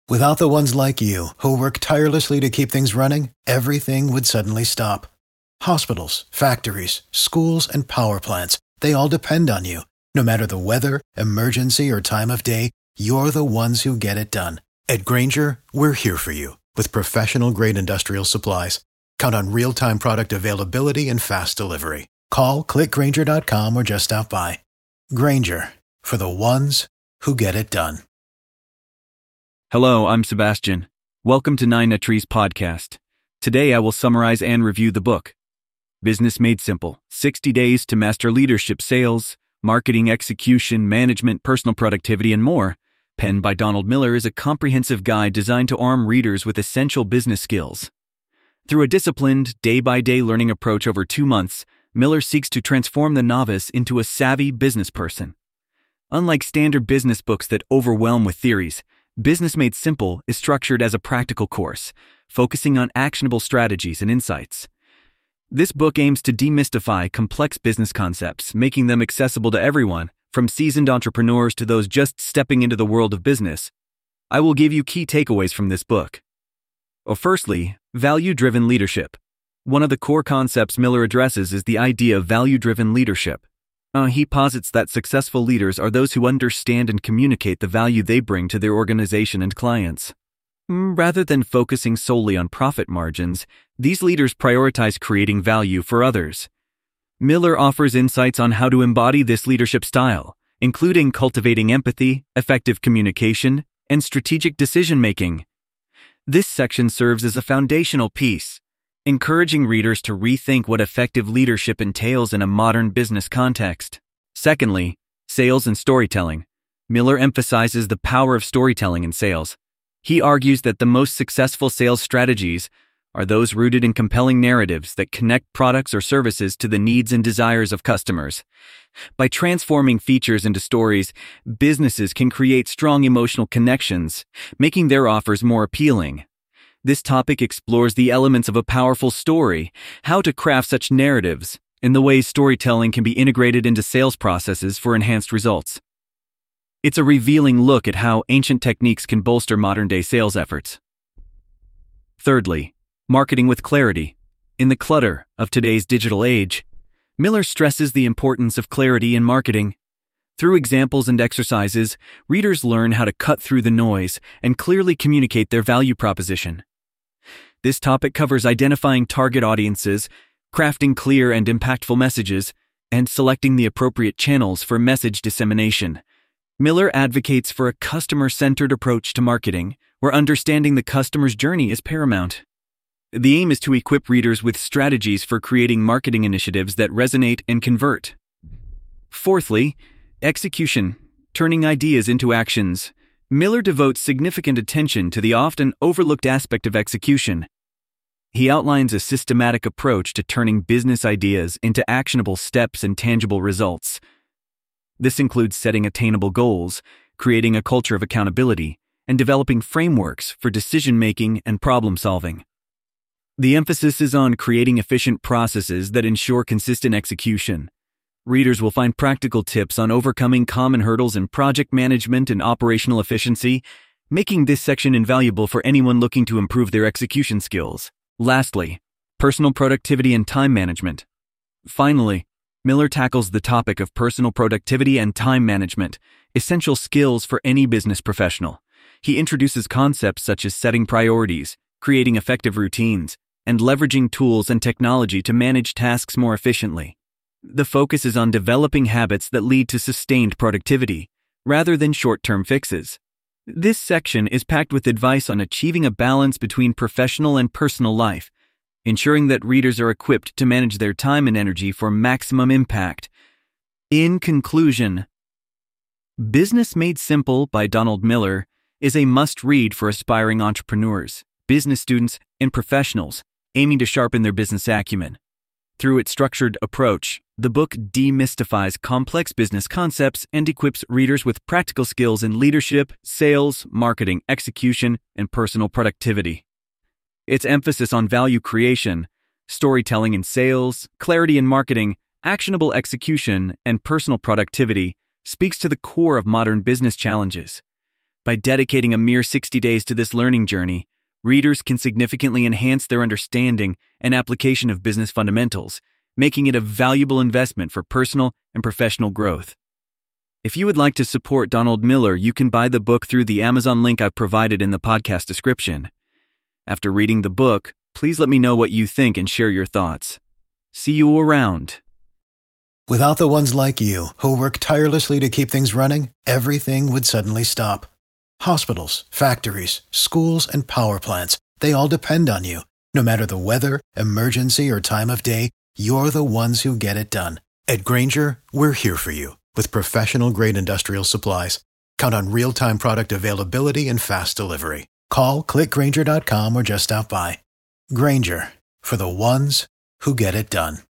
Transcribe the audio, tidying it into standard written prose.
Without the ones like you, who work tirelessly to keep things running, everything would suddenly stop. Hospitals, factories, schools, and power plants, they all depend on you. No matter the weather, emergency, or time of day, you're the ones who get it done. At Grainger, we're here for you with professional-grade industrial supplies. Count on real-time product availability and fast delivery. Call, click Grainger.com, or just stop by. Grainger, for the ones who get it done. Hello, I'm Sebastian. Welcome to Nine Trees Podcast. Today I will summarize and review the book, Business Made Simple, 60 Days to Master Leadership, Sales, Marketing, Execution, Management, Personal Productivity, and more. Penned by Donald Miller, is a comprehensive guide designed to arm readers with essential business skills. Through a disciplined, day-by-day learning approach over 2 months, Miller seeks to transform the novice into a savvy business person. Unlike standard business books that overwhelm with theories, Business Made Simple is structured as a practical course, focusing on actionable strategies and insights. This book aims to demystify complex business concepts, making them accessible to everyone, from seasoned entrepreneurs to those just stepping into the world of business. I will give you key takeaways from this book. Firstly, value-driven leadership. One of the core concepts Miller addresses is the idea of value-driven leadership. He posits that successful leaders are those who understand and communicate the value they bring to their organization and clients. Rather than focusing solely on profit margins, these leaders prioritize creating value for others. Miller offers insights on how to embody this leadership style, including cultivating empathy, effective communication, and strategic decision-making. This section serves as a foundational piece, encouraging readers to rethink what effective leadership entails in a modern business context. Secondly, sales and storytelling. Miller emphasizes the power of storytelling in sales. He argues that the most successful sales strategies are those rooted in compelling narratives that connect products or services to the needs and desires of customers. By transforming features into stories, businesses can create strong emotional connections, making their offers more appealing. This topic explores the elements of a powerful story, how to craft such narratives, and the ways storytelling can be integrated into sales processes for enhanced results. It's a revealing look at how ancient techniques can bolster modern-day sales efforts. Thirdly, marketing with clarity. In the clutter of today's digital age, Miller stresses the importance of clarity in marketing. Through examples and exercises, readers learn how to cut through the noise and clearly communicate their value proposition. This topic covers identifying target audiences, crafting clear and impactful messages, and selecting the appropriate channels for message dissemination. Miller advocates for a customer-centered approach to marketing, where understanding the customer's journey is paramount. The aim is to equip readers with strategies for creating marketing initiatives that resonate and convert. Fourthly, execution, turning ideas into actions. Miller devotes significant attention to the often overlooked aspect of execution. He outlines a systematic approach to turning business ideas into actionable steps and tangible results. This includes setting attainable goals, creating a culture of accountability, and developing frameworks for decision-making and problem-solving. The emphasis is on creating efficient processes that ensure consistent execution. Readers will find practical tips on overcoming common hurdles in project management and operational efficiency, making this section invaluable for anyone looking to improve their execution skills. Lastly, personal productivity and time management. Finally, Miller tackles the topic of personal productivity and time management, essential skills for any business professional. He introduces concepts such as setting priorities, creating effective routines, and leveraging tools and technology to manage tasks more efficiently. The focus is on developing habits that lead to sustained productivity, rather than short-term fixes. This section is packed with advice on achieving a balance between professional and personal life, ensuring that readers are equipped to manage their time and energy for maximum impact. In conclusion, Business Made Simple by Donald Miller is a must-read for aspiring entrepreneurs, business students, and professionals aiming to sharpen their business acumen. Through its structured approach, the book demystifies complex business concepts and equips readers with practical skills in leadership, sales, marketing, execution, and personal productivity. Its emphasis on value creation, storytelling in sales, clarity in marketing, actionable execution, and personal productivity speaks to the core of modern business challenges. By dedicating a mere 60 days to this learning journey, readers can significantly enhance their understanding and application of business fundamentals, making it a valuable investment for personal and professional growth. If you would like to support Donald Miller, you can buy the book through the Amazon link I've provided in the podcast description. After reading the book, please let me know what you think and share your thoughts. See you around. Without the ones like you, who work tirelessly to keep things running, everything would suddenly stop. Hospitals, factories, schools, and power plants, they all depend on you. No matter the weather, emergency, or time of day, you're the ones who get it done. At Grainger, we're here for you with professional-grade industrial supplies. Count on real-time product availability and fast delivery. Call, click Grainger.com, or just stop by. Grainger, for the ones who get it done.